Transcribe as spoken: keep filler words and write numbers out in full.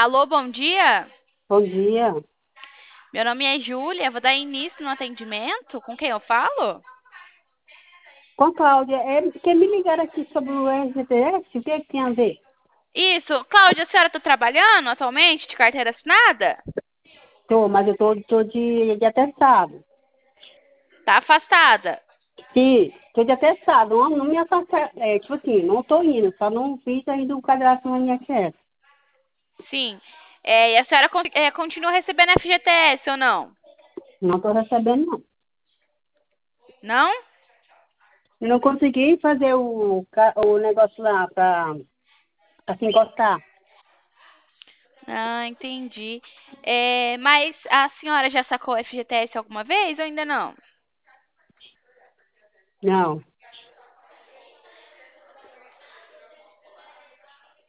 Alô, bom dia. Bom dia. Meu nome é Júlia, vou dar início no atendimento. Com quem eu falo? Com Cláudia, é, quer me ligar aqui sobre o R G T S? O que é que tem a ver? Isso. Cláudia, a senhora está trabalhando atualmente de carteira assinada? Tô, mas eu tô, tô de, de atestado. Tá afastada? Sim, tô de atestado. Não, não me afasta, é, tipo assim, não tô indo, só não fiz ainda o cadastro no I N S S. Sim. É, e a senhora con- é, continua recebendo F G T S ou não? Não tô recebendo, não. Não? Eu não consegui fazer o, ca- o negócio lá pra, pra se encostar. Ah, entendi. É, mas a senhora já sacou F G T S alguma vez ou ainda não? Não.